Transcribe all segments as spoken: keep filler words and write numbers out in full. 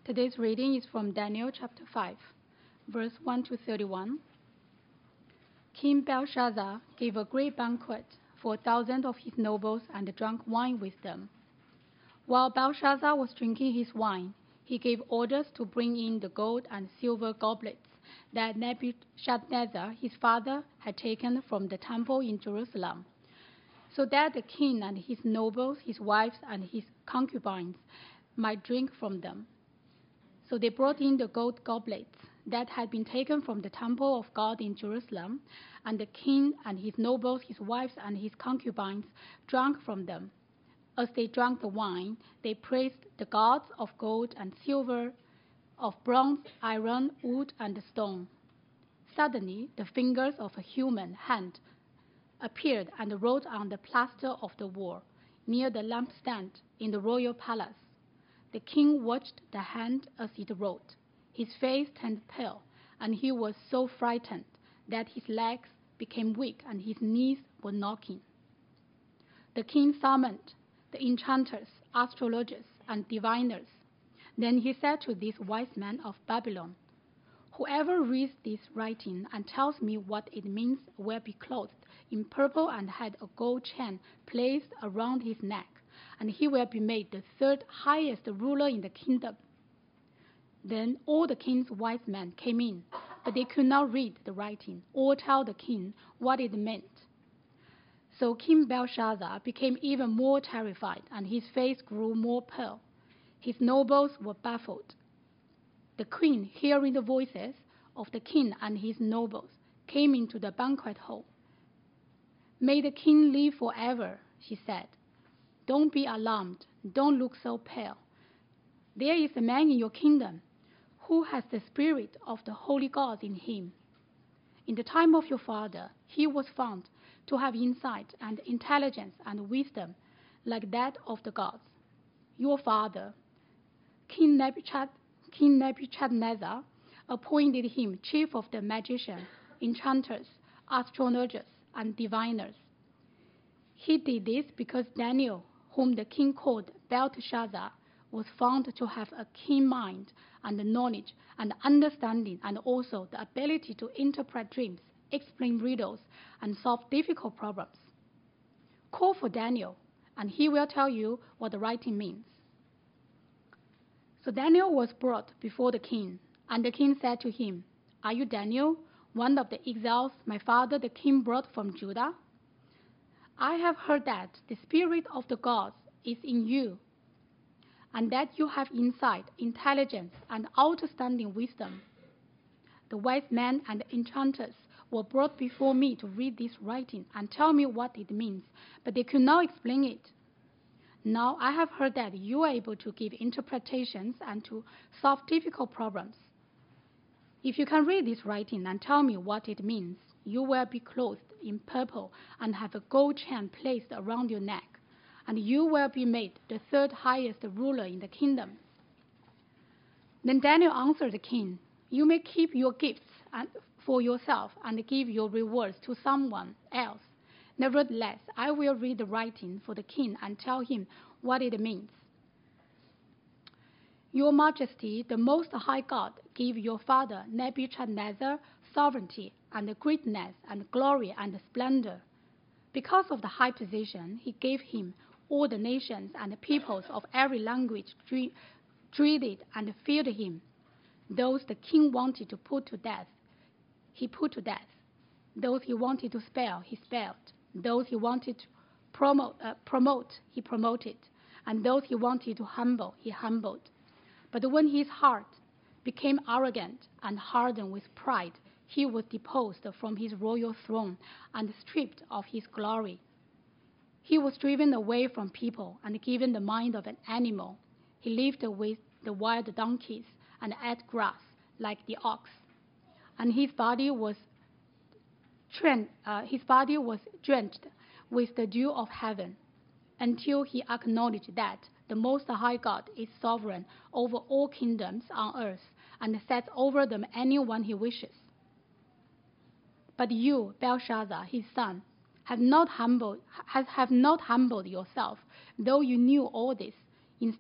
Today's reading is from Daniel chapter five, verse one to thirty-one. King Belshazzar gave a great banquet for a thousand of his nobles and drank wine with them. While Belshazzar was drinking his wine, he gave orders to bring in the gold and silver goblets that Nebuchadnezzar, his father, had taken from the temple in Jerusalem, so that the king and his nobles, his wives, and his concubines might drink from them. So they brought in the gold goblets that had been taken from the temple of God in Jerusalem, and the king and his nobles, his wives, and his concubines drank from them. As they drank the wine, they praised the gods of gold and silver, of bronze, iron, wood, and stone. Suddenly, the fingers of a human hand appeared and wrote on the plaster of the wall near the lampstand in the royal palace. The king watched the hand as it wrote. His face turned pale, and he was so frightened that his legs became weak and his knees were knocking. The king summoned the enchanters, astrologers, and diviners. Then he said to these wise men of Babylon, "Whoever reads this writing and tells me what it means will be clothed in purple and had a gold chain placed around his neck, and he will be made the third highest ruler in the kingdom." Then all the king's wise men came in, but they could not read the writing or tell the king what it meant. So King Belshazzar became even more terrified, and his face grew more pale. His nobles were baffled. The queen, hearing the voices of the king and his nobles, came into the banquet hall. "May the king live forever," she said. "Don't be alarmed. Don't look so pale. There is a man in your kingdom who has the spirit of the holy gods in him. In the time of your father, he was found to have insight and intelligence and wisdom like that of the gods. Your father, King Nebuchad- King Nebuchadnezzar, appointed him chief of the magicians, enchanters, astrologers, and diviners. He did this because Daniel, whom the king called Belteshazzar, was found to have a keen mind and knowledge and understanding, and also the ability to interpret dreams, explain riddles, and solve difficult problems. Call for Daniel, and he will tell you what the writing means." So Daniel was brought before the king, and the king said to him, "Are you Daniel, one of the exiles my father the king brought from Judah? I have heard that the spirit of the gods is in you, and that you have insight, intelligence, and outstanding wisdom. The wise men and enchanters were brought before me to read this writing and tell me what it means, but they could not explain it. Now I have heard that you are able to give interpretations and to solve difficult problems. If you can read this writing and tell me what it means, you will be clothed in purple and have a gold chain placed around your neck, and you will be made the third highest ruler in the kingdom." Then Daniel answered the king, "You may keep your gifts for yourself and give your rewards to someone else. Nevertheless, I will read the writing for the king and tell him what it means. Your Majesty, the Most High God, gave your father Nebuchadnezzar sovereignty and greatness and glory and splendor. Because of the high position, he gave him all the nations and peoples of every language dreaded and feared him. Those the king wanted to put to death, he put to death. Those he wanted to spare, he spared. Those he wanted to promote, uh, promote, he promoted. And those he wanted to humble, he humbled. But when his heart became arrogant and hardened with pride, he was deposed from his royal throne and stripped of his glory. He was driven away from people and given the mind of an animal. He lived with the wild donkeys and ate grass like the ox. And his body was trained, uh, his body was drenched with the dew of heaven, until he acknowledged that the Most High God is sovereign over all kingdoms on earth and sets over them anyone he wishes. But you, Belshazzar, his son, have not humbled, have not humbled yourself, though you knew all this. Instead,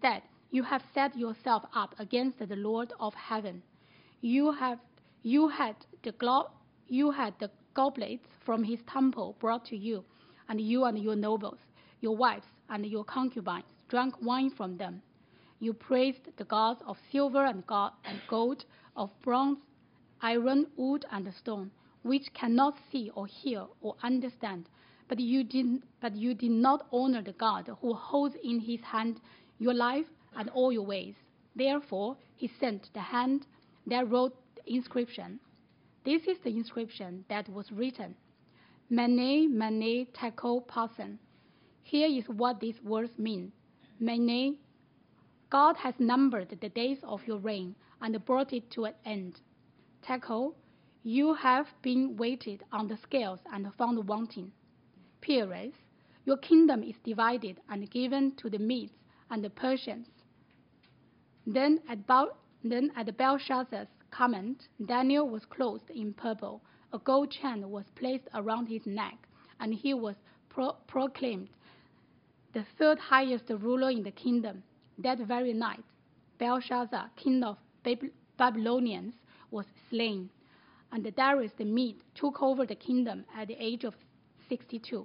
You have set yourself up against the Lord of heaven. You have you had the glo- you had the goblets from his temple brought to you, and you and your nobles, your wives and your concubines drank wine from them. You praised the gods of silver and gold, of bronze, iron, wood, and stone, which cannot see or hear or understand. But you did, but you did not honor the God who holds in his hand your life and all your ways. Therefore, he sent the hand that wrote the inscription. This is the inscription that was written: Mene, Mene, Tekel, Parsin. Here is what these words mean. Mene, God has numbered the days of your reign and brought it to an end. Tekel, you have been weighted on the scales and found wanting. Peres, your kingdom is divided and given to the Medes and the Persians. Then at, Bel- then at Belshazzar's command, Daniel was clothed in purple. A gold chain was placed around his neck, and he was pro- proclaimed the third highest ruler in the kingdom. That very night, Belshazzar, king of Bab- Babylonians, was slain, and Darius the Mede took over the kingdom at the age of sixty-two.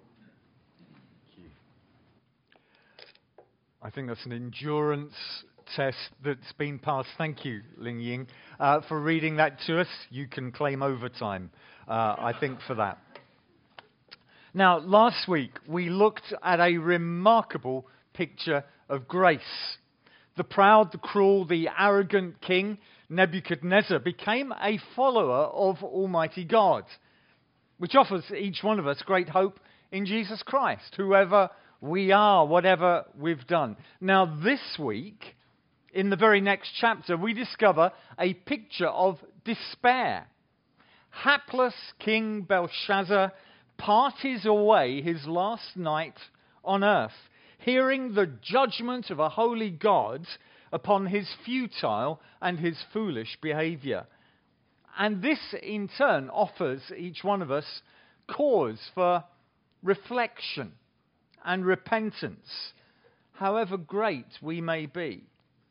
I think that's an endurance test that's been passed. Thank you, Ling Ying, uh, for reading that to us. You can claim overtime, uh, I think, for that. Now, last week, we looked at a remarkable picture of grace. The proud, the cruel, the arrogant king, Nebuchadnezzar, became a follower of Almighty God, which offers each one of us great hope in Jesus Christ, whoever we are, whatever we've done. Now, this week, in the very next chapter, we discover a picture of despair. Hapless King Belshazzar parties away his last night on earth, hearing the judgment of a holy God upon his futile and his foolish behavior. And this, in turn, offers each one of us cause for reflection and repentance, however great we may be.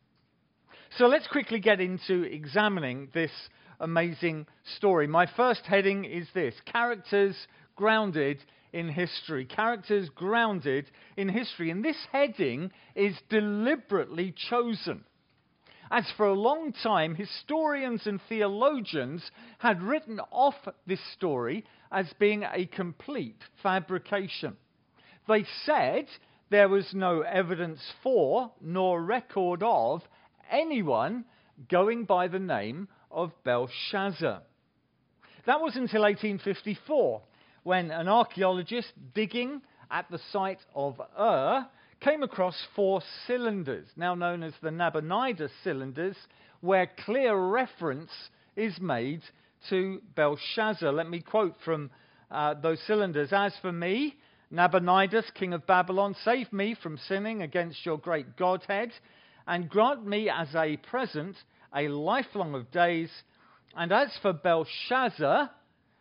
So let's quickly get into examining this amazing story. My first heading is this: characters grounded in history. Characters grounded in history. And this heading is deliberately chosen, as for a long time historians and theologians had written off this story as being a complete fabrication. They said there was no evidence for, nor record of, anyone going by the name of Belshazzar. That was until eighteen fifty-four, when an archaeologist digging at the site of Ur came across four cylinders, now known as the Nabonidus cylinders, where clear reference is made to Belshazzar. Let me quote from uh, those cylinders. As for me, Nabonidus, king of Babylon, save me from sinning against your great Godhead, and grant me as a present a lifelong of days. And as for Belshazzar,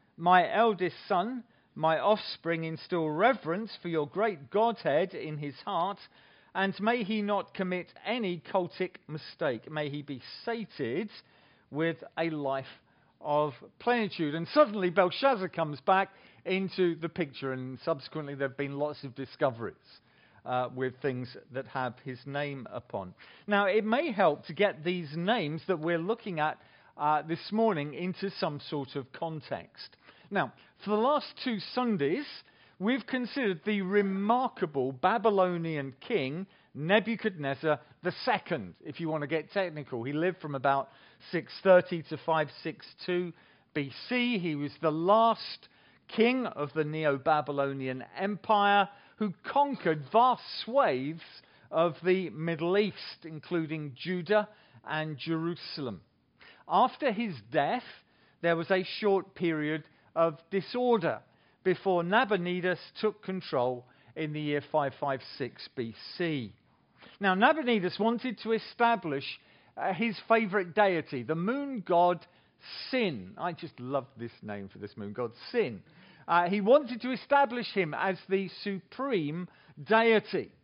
my eldest son, my offspring, instill reverence for your great Godhead in his heart, and may he not commit any cultic mistake. May he be sated with a life of plenitude. And suddenly Belshazzar comes back into the picture, and subsequently there have been lots of discoveries uh, with things that have his name upon. Now, it may help to get these names that we're looking at uh, this morning into some sort of context. Now, for the last two Sundays, we've considered the remarkable Babylonian king Nebuchadnezzar the Second, if you want to get technical. He lived from about six thirty to five sixty-two B C. He was the last king of the Neo-Babylonian Empire who conquered vast swathes of the Middle East, including Judah and Jerusalem. After his death, there was a short period of disorder before Nabonidus took control in the year five fifty-six B C. Now, Nabonidus wanted to establish uh, his favorite deity, the moon god Sin. I just love this name for this moon god, Sin. Uh, he wanted to establish him as the supreme deity.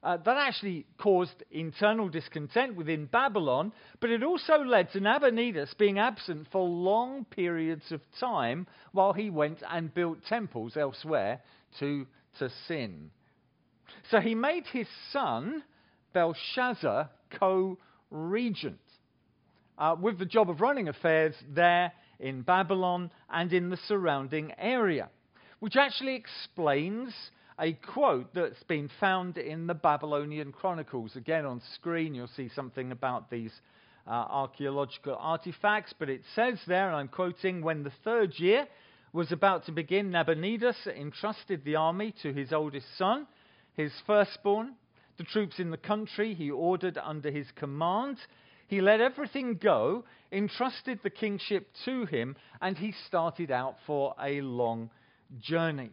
Uh, that actually caused internal discontent within Babylon, but it also led to Nabonidus being absent for long periods of time while he went and built temples elsewhere to, to sin. So he made his son, Belshazzar, co-regent, uh, with the job of running affairs there in Babylon and in the surrounding area, which actually explains a quote that's been found in the Babylonian Chronicles. Again, on screen, you'll see something about these uh, archaeological artifacts, but it says there, and I'm quoting, "When the third year was about to begin, Nabonidus entrusted the army to his oldest son, his firstborn. The troops in the country he ordered under his command. He let everything go, entrusted the kingship to him, and he started out for a long journey."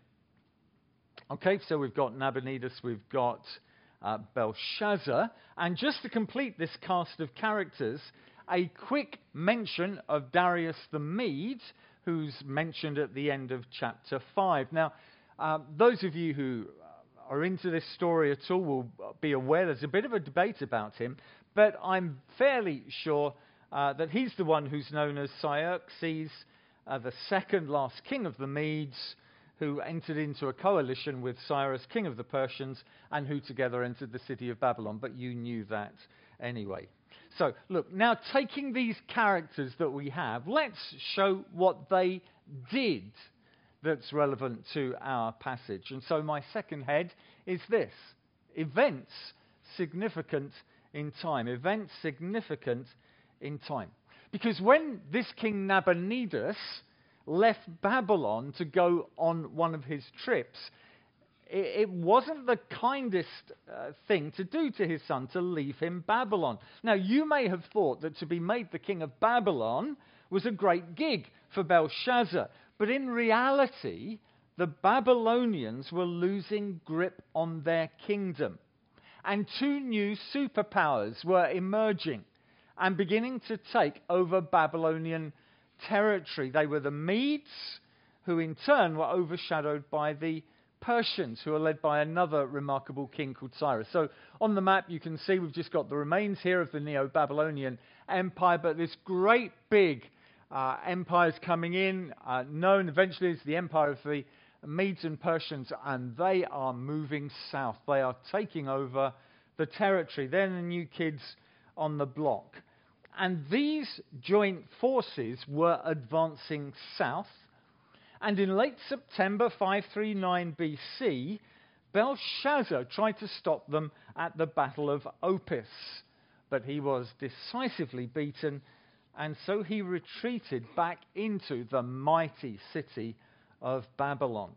Okay, so we've got Nabonidus, we've got uh, Belshazzar, and just to complete this cast of characters, a quick mention of Darius the Mede, who's mentioned at the end of chapter five. Now, uh, those of you who are into this story at all will be aware there's a bit of a debate about him, but I'm fairly sure uh, that he's the one who's known as Xerxes, uh, the second last king of the Medes, who entered into a coalition with Cyrus, king of the Persians, and who together entered the city of Babylon. But you knew that anyway. So, look, now taking these characters that we have, let's show what they did that's relevant to our passage. And so my second head is this: events significant in time. Events significant in time. Because when this King Nabonidus left Babylon to go on one of his trips, it, it wasn't the kindest uh, thing to do to his son to leave him Babylon. Now, you may have thought that to be made the king of Babylon was a great gig for Belshazzar, but in reality, the Babylonians were losing grip on their kingdom, and two new superpowers were emerging and beginning to take over Babylonian territory. They were the Medes, who in turn were overshadowed by the Persians, who are led by another remarkable king called Cyrus. So on the map you can see we've just got the remains here of the Neo-Babylonian Empire, but this great big uh, empire is coming in, uh, known eventually as the Empire of the Medes and Persians, and they are moving south. They are taking over the territory. They're the new kids on the block. And these joint forces were advancing south, and in late September five thirty-nine B C, Belshazzar tried to stop them at the Battle of Opis, but he was decisively beaten, and so he retreated back into the mighty city of Babylon.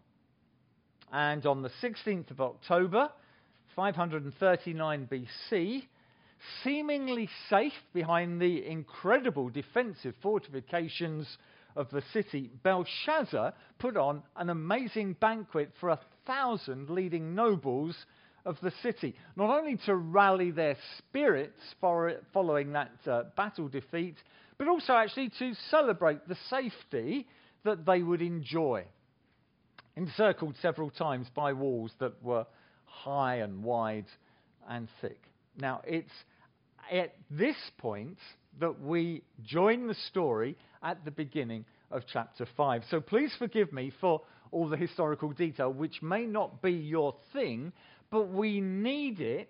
And on the sixteenth of October, five thirty-nine B C, seemingly safe behind the incredible defensive fortifications of the city, Belshazzar put on an amazing banquet for a thousand leading nobles of the city, not only to rally their spirits for it, following that uh, battle defeat, but also actually to celebrate the safety that they would enjoy, encircled several times by walls that were high and wide and thick. Now, it's at this point that we join the story at the beginning of chapter five. So please forgive me for all the historical detail, which may not be your thing, but we need it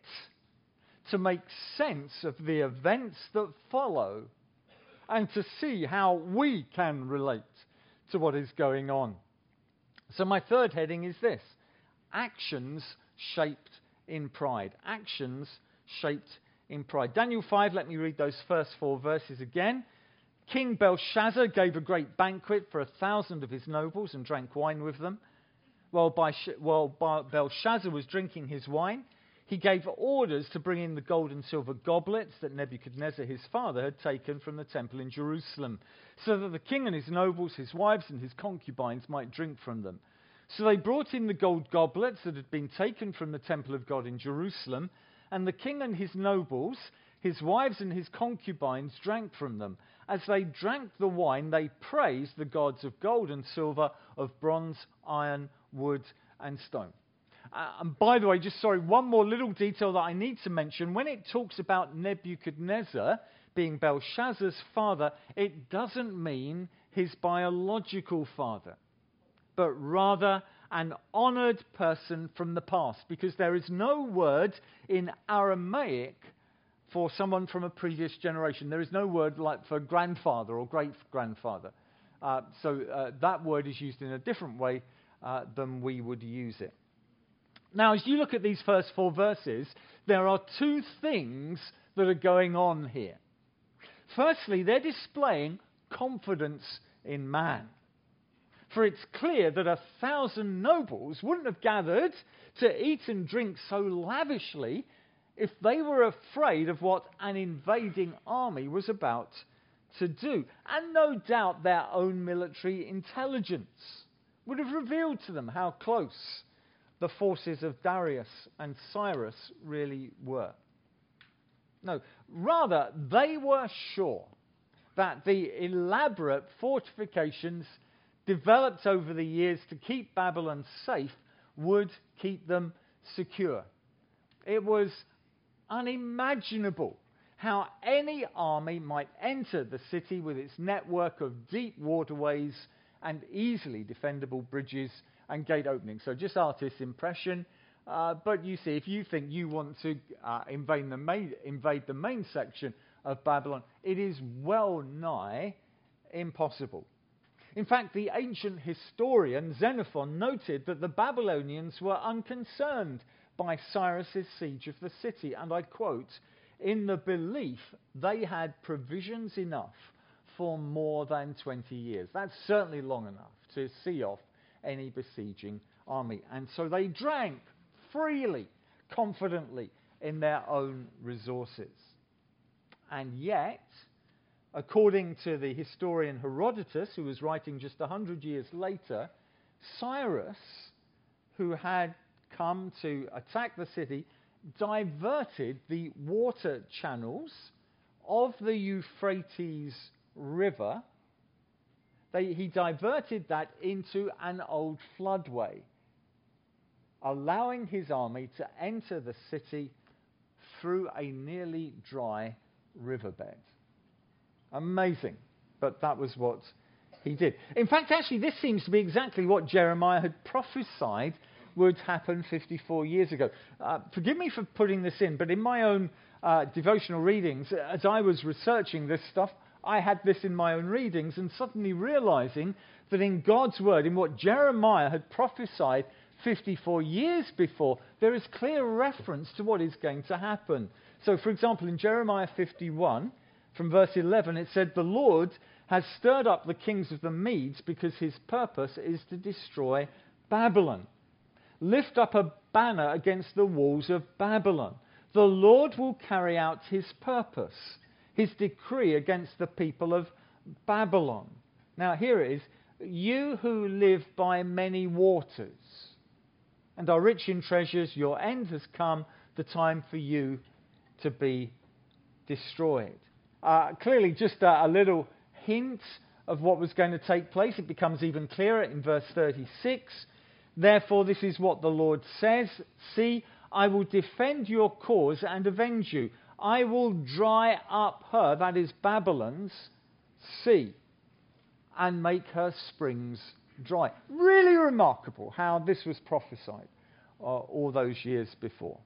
to make sense of the events that follow and to see how we can relate to what is going on. So my third heading is this: actions shaped in pride. Actions shaped in pride. Daniel five, let me read those first four verses again. King Belshazzar gave a great banquet for a thousand of his nobles and drank wine with them. While, by, while Belshazzar was drinking his wine, he gave orders to bring in the gold and silver goblets that Nebuchadnezzar, his father, had taken from the temple in Jerusalem, so that the king and his nobles, his wives and his concubines might drink from them. So they brought in the gold goblets that had been taken from the temple of God in Jerusalem, and the king and his nobles, his wives and his concubines drank from them. As they drank the wine, they praised the gods of gold and silver, of bronze, iron, wood, and stone. Uh, and by the way, just sorry, one more little detail that I need to mention. When it talks about Nebuchadnezzar being Belshazzar's father, it doesn't mean his biological father, but rather an honored person from the past, because there is no word in Aramaic for someone from a previous generation. There is no word like for grandfather or great-grandfather. Uh, so uh, that word is used in a different way uh, than we would use it. Now, as you look at these first four verses, there are two things that are going on here. Firstly, they're displaying confidence in man. For it's clear that a thousand nobles wouldn't have gathered to eat and drink so lavishly if they were afraid of what an invading army was about to do. And no doubt their own military intelligence would have revealed to them how close the forces of Darius and Cyrus really were. No, rather, they were sure that the elaborate fortifications developed over the years to keep Babylon safe would keep them secure. It was unimaginable how any army might enter the city with its network of deep waterways and easily defendable bridges and gate openings. So just artist's impression. Uh, but you see, if you think you want to uh, invade, the main, invade the main section of Babylon, it is well nigh impossible. In fact, the ancient historian Xenophon noted that the Babylonians were unconcerned by Cyrus's siege of the city, and I quote, "In the belief they had provisions enough for more than twenty years. That's certainly long enough to see off any besieging army. And so they drank freely, confidently in their own resources. And yet, according to the historian Herodotus, who was writing just one hundred years later, Cyrus, who had come to attack the city, diverted the water channels of the Euphrates River. They, he diverted that into an old floodway, allowing his army to enter the city through a nearly dry riverbed. Amazing, but that was what he did. In fact, actually, this seems to be exactly what Jeremiah had prophesied would happen fifty-four years ago. Uh, forgive me for putting this in, but in my own uh, devotional readings, as I was researching this stuff, I had this in my own readings and suddenly realizing that in God's word, in what Jeremiah had prophesied fifty-four years before, there is clear reference to what is going to happen. So, for example, in Jeremiah fifty-one, from verse eleven, it said, "The Lord has stirred up the kings of the Medes because his purpose is to destroy Babylon. Lift up a banner against the walls of Babylon. The Lord will carry out his purpose, his decree against the people of Babylon." Now here it is, "You who live by many waters and are rich in treasures, your end has come, the time for you to be destroyed." Uh, clearly just uh, a little hint of what was going to take place. It becomes even clearer in verse thirty-six. "Therefore this is what the Lord says, see, I will defend your cause and avenge you. I will dry up her," that is Babylon's, "sea, and make her springs dry." Really remarkable how this was prophesied uh, all those years before.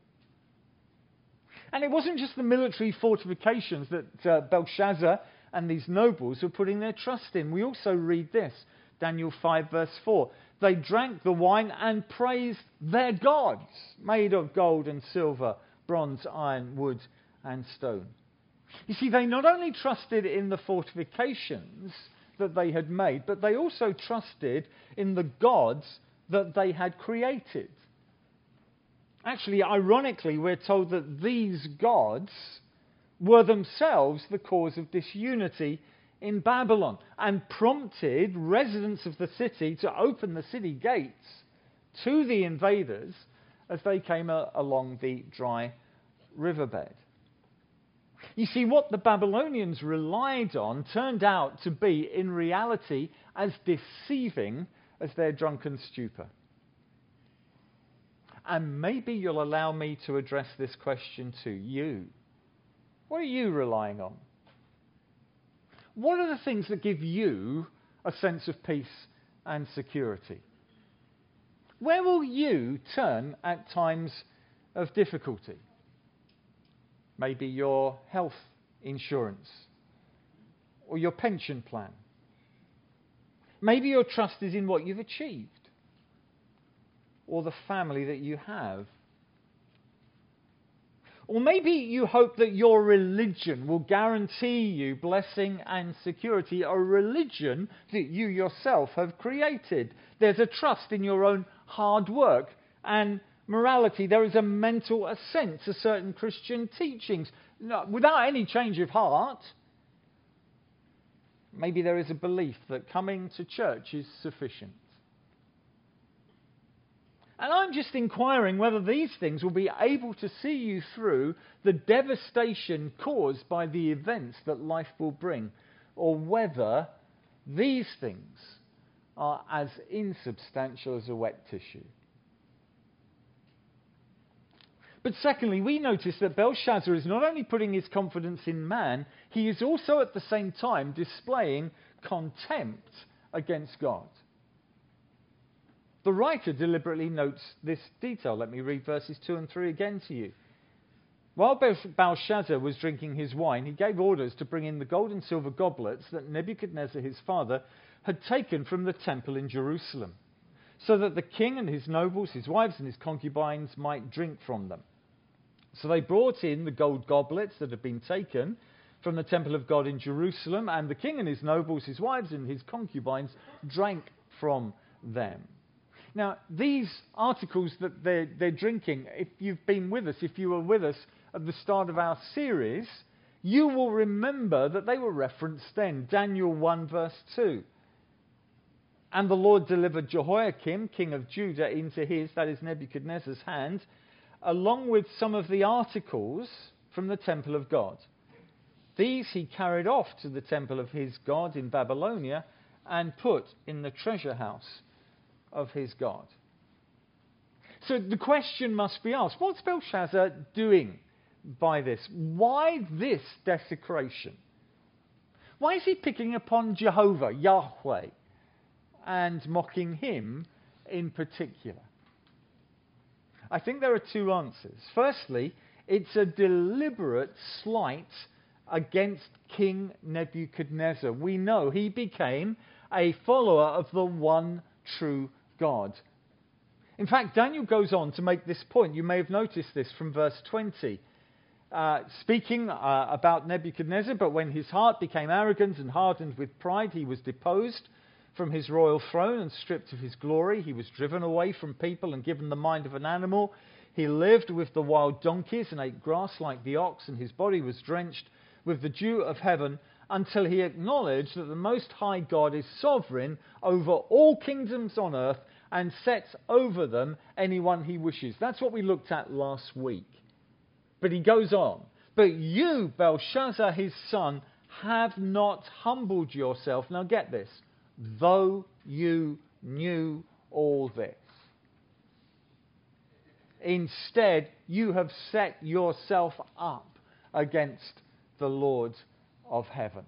And it wasn't just the military fortifications that uh, Belshazzar and these nobles were putting their trust in. We also read this, Daniel five verse four. "They drank the wine and praised their gods, made of gold and silver, bronze, iron, wood, and stone." You see, they not only trusted in the fortifications that they had made, but they also trusted in the gods that they had created. Actually, ironically, we're told that these gods were themselves the cause of disunity in Babylon and prompted residents of the city to open the city gates to the invaders as they came a- along the dry riverbed. You see, what the Babylonians relied on turned out to be, in reality, as deceiving as their drunken stupor. And maybe you'll allow me to address this question to you. What are you relying on? What are the things that give you a sense of peace and security? Where will you turn at times of difficulty? Maybe your health insurance or your pension plan. Maybe your trust is in what you've achieved or the family that you have. Or maybe you hope that your religion will guarantee you blessing and security, a religion that you yourself have created. There's a trust in your own hard work and morality. There is a mental assent to certain Christian teachings no, without any change of heart. Maybe there is a belief that coming to church is sufficient. And I'm just inquiring whether these things will be able to see you through the devastation caused by the events that life will bring, or whether these things are as insubstantial as a wet tissue. But secondly, we notice that Belshazzar is not only putting his confidence in man, he is also at the same time displaying contempt against God. The writer deliberately notes this detail. Let me read verses two and three again to you. While Belshazzar was drinking his wine, he gave orders to bring in the gold and silver goblets that Nebuchadnezzar his father had taken from the temple in Jerusalem, so that the king and his nobles, his wives and his concubines might drink from them. So they brought in the gold goblets that had been taken from the temple of God in Jerusalem, and the king and his nobles, his wives and his concubines drank from them. Now, these articles that they're, they're drinking, if you've been with us, if you were with us at the start of our series, you will remember that they were referenced then. Daniel one verse two. And the Lord delivered Jehoiakim, king of Judah, into his, that is Nebuchadnezzar's hand, along with some of the articles from the temple of God. These he carried off to the temple of his God in Babylonia and put in the treasure house of his God. So the question must be asked, what's Belshazzar doing by this? Why this desecration? Why is he picking upon Jehovah, Yahweh, and mocking him in particular? I think there are two answers. Firstly, it's a deliberate slight against King Nebuchadnezzar. We know he became a follower of the one true God. In fact, Daniel goes on to make this point. You may have noticed this from verse twenty. Uh, speaking uh, about Nebuchadnezzar, but when his heart became arrogant and hardened with pride, he was deposed from his royal throne and stripped of his glory. He was driven away from people and given the mind of an animal. He lived with the wild donkeys and ate grass like the ox, and his body was drenched with the dew of heaven, until he acknowledged that the Most High God is sovereign over all kingdoms on earth and sets over them anyone he wishes. That's what we looked at last week. But he goes on. But you, Belshazzar, his son, have not humbled yourself. Now get this. Though you knew all this. Instead, you have set yourself up against the Lord of heaven.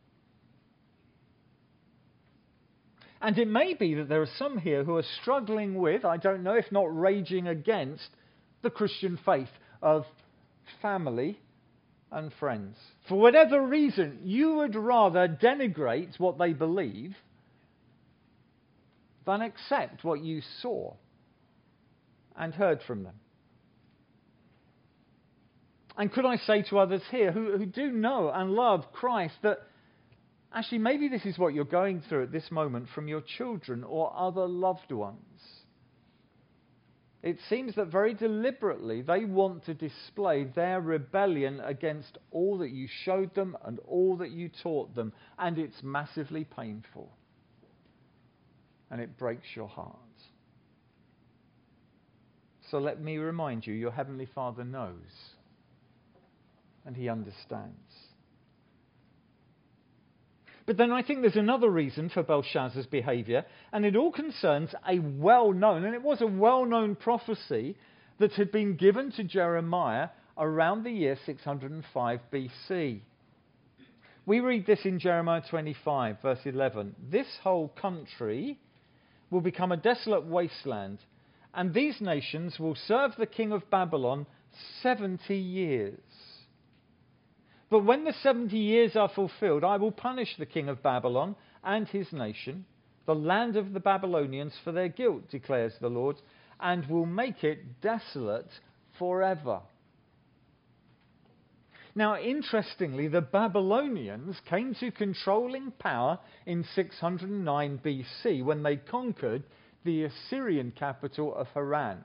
And it may be that there are some here who are struggling with, I don't know, if not raging against, the Christian faith of family and friends. For whatever reason, you would rather denigrate what they believe than accept what you saw and heard from them. And could I say to others here who, who do know and love Christ that actually maybe this is what you're going through at this moment from your children or other loved ones. It seems that very deliberately they want to display their rebellion against all that you showed them and all that you taught them, and it's massively painful. And it breaks your heart. So let me remind you, your Heavenly Father knows. And he understands. But then I think there's another reason for Belshazzar's behaviour, and it all concerns a well-known, and it was a well-known prophecy that had been given to Jeremiah around the year six hundred five B C. We read this in Jeremiah twenty-five, verse eleven. This whole country will become a desolate wasteland, and these nations will serve the king of Babylon seventy years. But when the seventy years are fulfilled, I will punish the king of Babylon and his nation, the land of the Babylonians, for their guilt, declares the Lord, and will make it desolate forever. Now, interestingly, the Babylonians came to controlling power in six hundred nine B C when they conquered the Assyrian capital of Haran.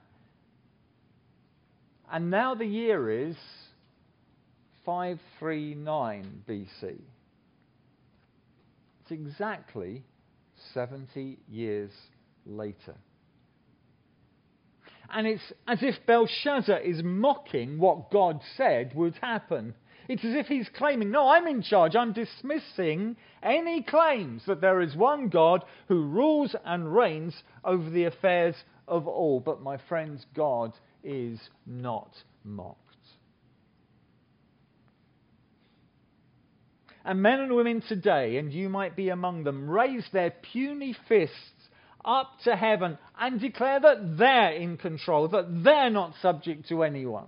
And now the year is five thirty-nine B C. It's exactly seventy years later. And it's as if Belshazzar is mocking what God said would happen. It's as if he's claiming, no, I'm in charge. I'm dismissing any claims that there is one God who rules and reigns over the affairs of all. But my friends, God is not mocked. And men and women today, and you might be among them, raise their puny fists up to heaven and declare that they're in control, that they're not subject to anyone.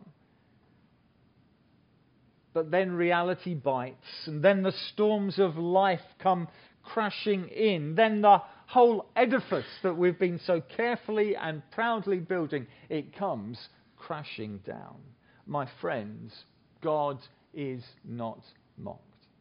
But then reality bites, and then the storms of life come crashing in. Then the whole edifice that we've been so carefully and proudly building, it comes crashing down. My friends, God is not mocked.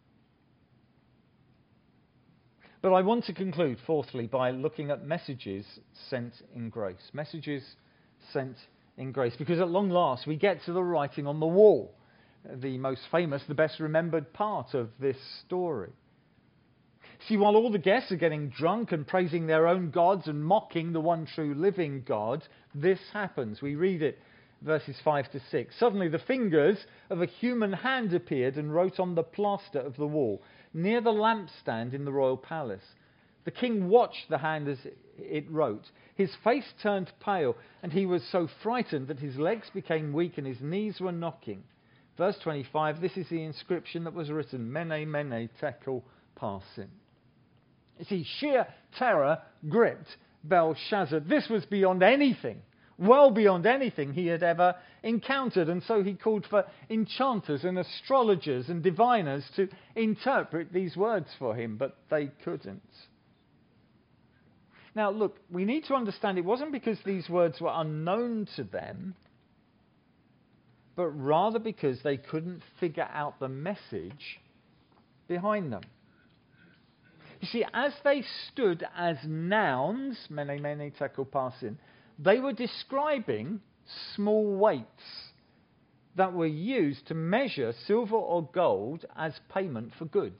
But I want to conclude, fourthly, by looking at messages sent in grace. Messages sent in grace. Because at long last, we get to the writing on the wall. The most famous, the best remembered part of this story. See, while all the guests are getting drunk and praising their own gods and mocking the one true living God, this happens. We read it, verses five to six. Suddenly the fingers of a human hand appeared and wrote on the plaster of the wall, near the lampstand in the royal palace. The king watched the hand as it wrote. His face turned pale, and he was so frightened that his legs became weak and his knees were knocking. Verse twenty-five, this is the inscription that was written, Mene, Mene, Tekel, Parsin. You see, sheer terror gripped Belshazzar. This was beyond anything, well beyond anything he had ever encountered. And so he called for enchanters and astrologers and diviners to interpret these words for him, but they couldn't. Now, look, we need to understand it wasn't because these words were unknown to them, but rather because they couldn't figure out the message behind them. You see, as they stood as nouns, Mene, Mene, Tekel, Parsin, they were describing small weights that were used to measure silver or gold as payment for goods.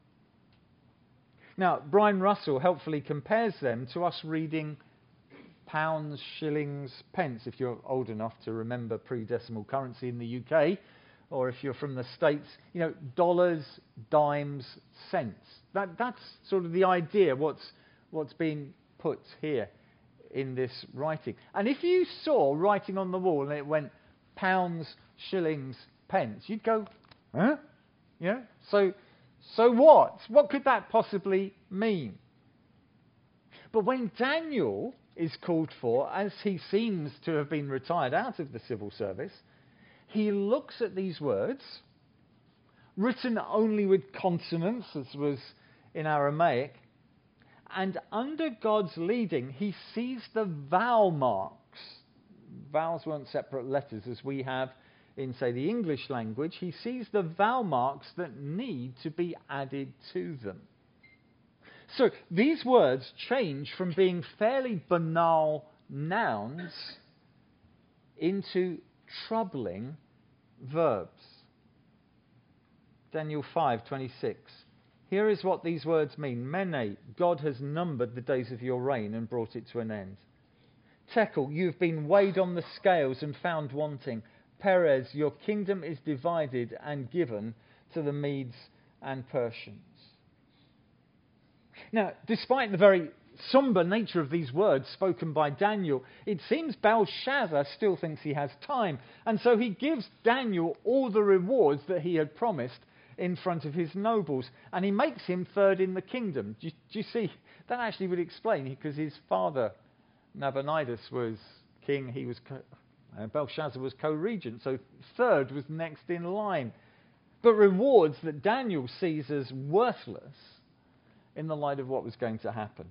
Now, Brian Russell helpfully compares them to us reading pounds, shillings, pence, if you're old enough to remember pre-decimal currency in the U K, or if you're from the States, you know, dollars, dimes, cents. That, that's sort of the idea, what's, what's being put here in this writing. And if you saw writing on the wall and it went pounds, shillings, pence, you'd go, huh? Yeah? So, so what? What could that possibly mean? But when Daniel is called for, as he seems to have been retired out of the civil service, he looks at these words, written only with consonants, as was in Aramaic, and under God's leading, he sees the vowel marks. Vowels weren't separate letters as we have in, say, the English language. He sees the vowel marks that need to be added to them. So these words change from being fairly banal nouns into troubling verbs. Daniel five twenty-six. Here is what these words mean. Mene, God has numbered the days of your reign and brought it to an end. Tekel, you've been weighed on the scales and found wanting. Perez, your kingdom is divided and given to the Medes and Persians. Now, despite the very somber nature of these words spoken by Daniel, it seems Belshazzar still thinks he has time. And so he gives Daniel all the rewards that he had promised in front of his nobles. And he makes him third in the kingdom. Do you, do you see? That actually would explain, because his father, Nabonidus, was king. He was co- uh, Belshazzar was co-regent. So third was next in line. But rewards that Daniel sees as worthless in the light of what was going to happen.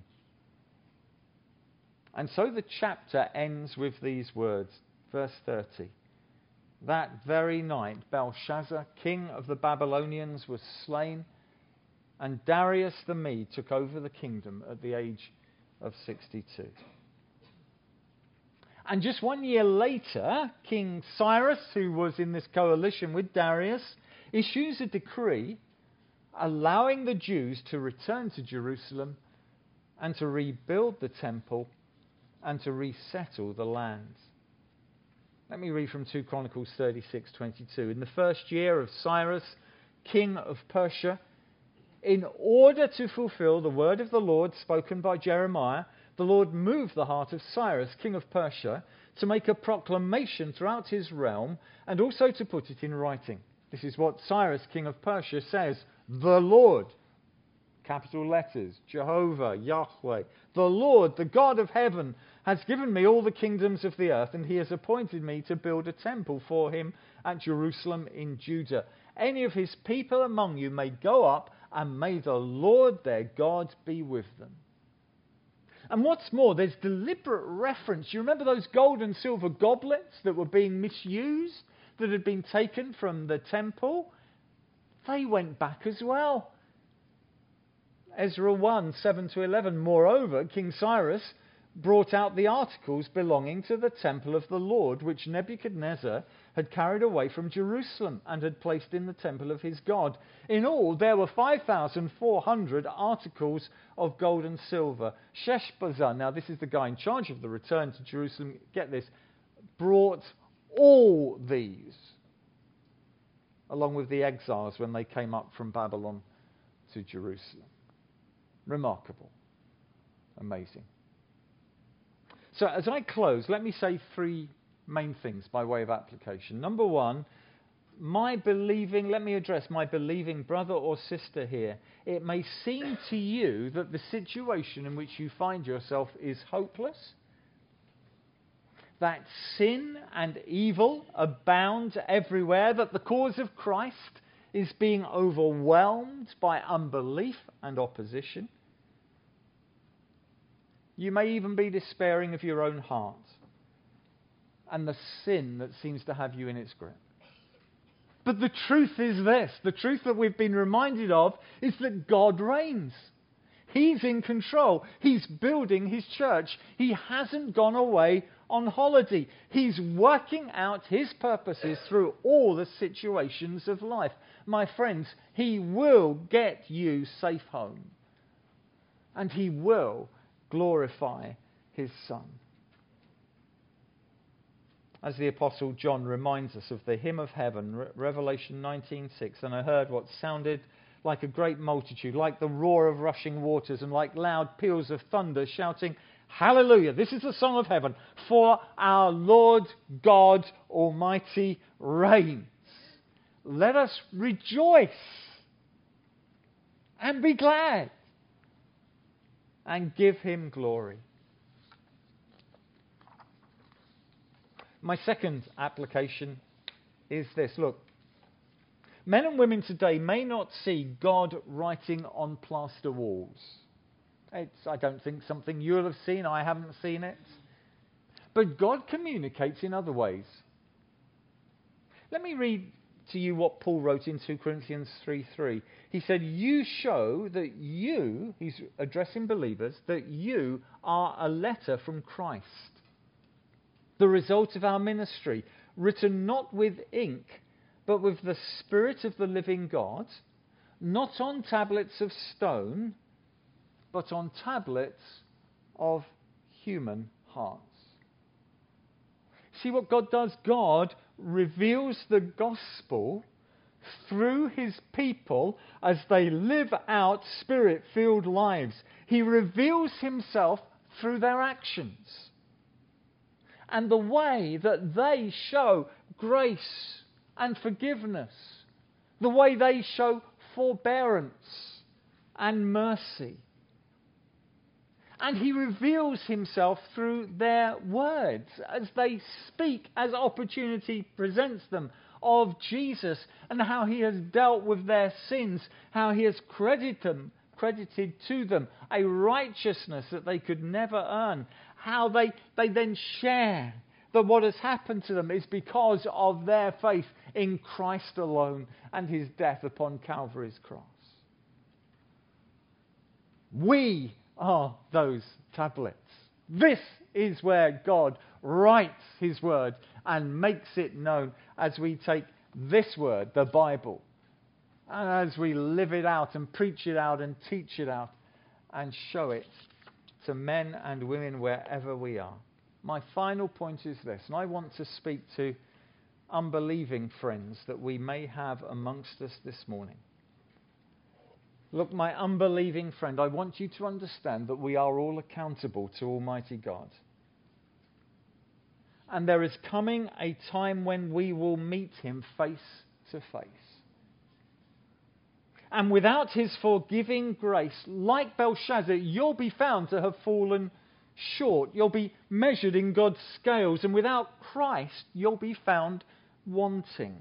And so the chapter ends with these words, verse thirty. That very night, Belshazzar, king of the Babylonians, was slain, and Darius the Mede took over the kingdom at the age of sixty-two. And just one year later, King Cyrus, who was in this coalition with Darius, issues a decree allowing the Jews to return to Jerusalem and to rebuild the temple and to resettle the land. Let me read from two Chronicles thirty-six twenty-two. In the first year of Cyrus, king of Persia, in order to fulfill the word of the Lord spoken by Jeremiah, the Lord moved the heart of Cyrus, king of Persia, to make a proclamation throughout his realm and also to put it in writing. This is what Cyrus, king of Persia, says. The Lord, capital letters, Jehovah, Yahweh, the Lord, the God of heaven, has given me all the kingdoms of the earth, and he has appointed me to build a temple for him at Jerusalem in Judah. Any of his people among you may go up, and may the Lord their God be with them. And what's more, there's deliberate reference. You remember those gold and silver goblets that were being misused, that had been taken from the temple? They went back as well. Ezra one, seven to eleven. Moreover, King Cyrus brought out the articles belonging to the temple of the Lord, which Nebuchadnezzar had carried away from Jerusalem and had placed in the temple of his God. In all, there were five thousand four hundred articles of gold and silver. Sheshbazzar, now this is the guy in charge of the return to Jerusalem, get this, brought all these, along with the exiles when they came up from Babylon to Jerusalem. Remarkable. Amazing. So as I close, let me say three main things by way of application. Number one, my believing, let me address my believing brother or sister here. It may seem to you that the situation in which you find yourself is hopeless, that sin and evil abound everywhere, that the cause of Christ is being overwhelmed by unbelief and opposition. You may even be despairing of your own heart and the sin that seems to have you in its grip. But the truth is this, the truth that we've been reminded of is that God reigns. He's in control. He's building his church. He hasn't gone away on holiday. He's working out his purposes through all the situations of life. My friends, he will get you safe home. And he will glorify his Son. As the Apostle John reminds us of the hymn of heaven, Re- Revelation nineteen six, and I heard what sounded like a great multitude, like the roar of rushing waters, and like loud peals of thunder, shouting, Hallelujah! This is the song of heaven, for our Lord God Almighty reigns. Let us rejoice and be glad and give him glory. My second application is this. Look, men and women today may not see God writing on plaster walls. It's, I don't think, something you'll have seen. I haven't seen it. But God communicates in other ways. Let me read to you what Paul wrote in two Corinthians three three. He said, you show that you, he's addressing believers, that you are a letter from Christ, the result of our ministry, written not with ink, but with the Spirit of the living God, not on tablets of stone, but on tablets of human hearts. See what God does? God reveals the gospel through his people as they live out Spirit-filled lives. He reveals himself through their actions and the way that they show grace and forgiveness, the way they show forbearance and mercy. And he reveals himself through their words as they speak, as opportunity presents them, of Jesus and how he has dealt with their sins, how he has credited them, credited to them a righteousness that they could never earn, how they, they then share that what has happened to them is because of their faith in Christ alone and his death upon Calvary's cross. We are those tablets. This is where God writes his word and makes it known as we take this word, the Bible, and as we live it out and preach it out and teach it out and show it to men and women wherever we are. My final point is this, and I want to speak to unbelieving friends that we may have amongst us this morning. Look, my unbelieving friend, I want you to understand that we are all accountable to Almighty God. And there is coming a time when we will meet him face to face. And without his forgiving grace, like Belshazzar, you'll be found to have fallen short. You'll be measured in God's scales. And without Christ, you'll be found wanting.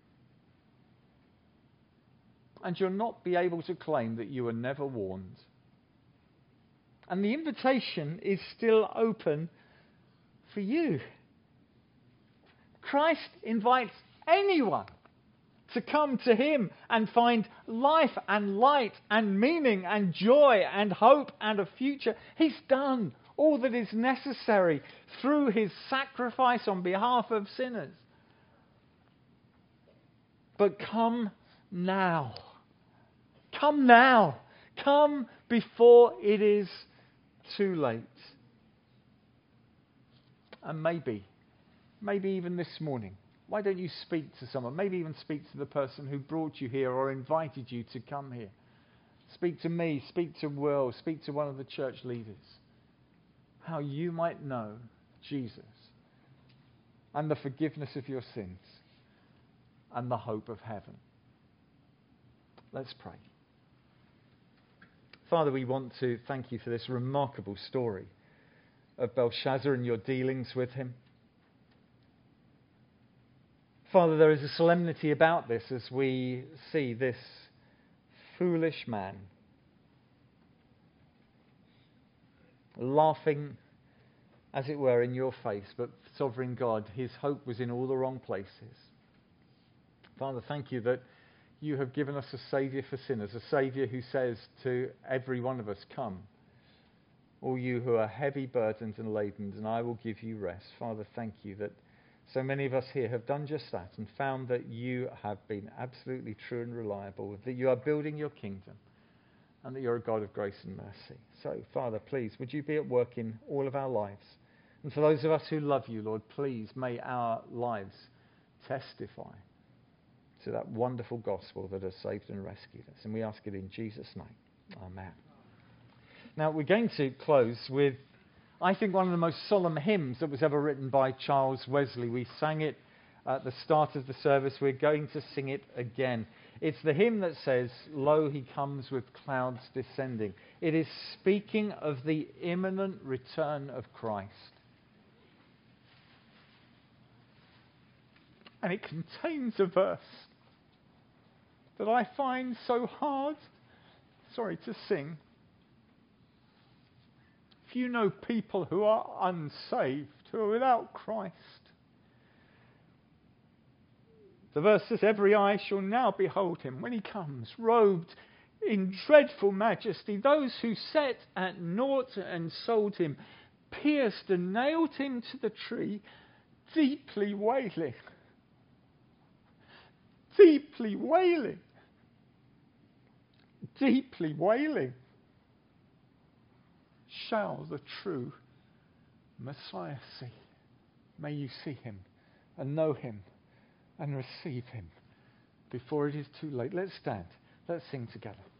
And you'll not be able to claim that you were never warned. And the invitation is still open for you. Christ invites anyone to come to him and find life and light and meaning and joy and hope and a future. He's done all that is necessary through his sacrifice on behalf of sinners. But come now. Come now. Come before it is too late. And maybe, maybe even this morning, why don't you speak to someone? Maybe even speak to the person who brought you here or invited you to come here. Speak to me, speak to Will, speak to one of the church leaders. How you might know Jesus and the forgiveness of your sins and the hope of heaven. Let's pray. Father, we want to thank you for this remarkable story of Belshazzar and your dealings with him. Father, there is a solemnity about this as we see this foolish man laughing, as it were, in your face, but sovereign God, his hope was in all the wrong places. Father, thank you that you have given us a Saviour for sinners, a Saviour who says to every one of us, come, all you who are heavy burdened and laden, and I will give you rest. Father, thank you that so many of us here have done just that and found that you have been absolutely true and reliable, that you are building your kingdom and that you're a God of grace and mercy. So, Father, please, would you be at work in all of our lives? And for those of us who love you, Lord, please may our lives testify to that wonderful gospel that has saved and rescued us. And we ask it in Jesus' name. Amen. Now, we're going to close with, I think, one of the most solemn hymns that was ever written by Charles Wesley. We sang it at the start of the service. We're going to sing it again. It's the hymn that says, "Lo, he comes with clouds descending." It is speaking of the imminent return of Christ. And it contains a verse that I find so hard, sorry, to sing. If you know people who are unsaved, who are without Christ, the verse says, "Every eye shall now behold him when he comes, robed in dreadful majesty. Those who set at naught and sold him, pierced and nailed him to the tree, deeply wailing." Deeply wailing. Deeply wailing. Shall the true Messiah see? May you see him and know him and receive him before it is too late. Let's stand. Let's sing together.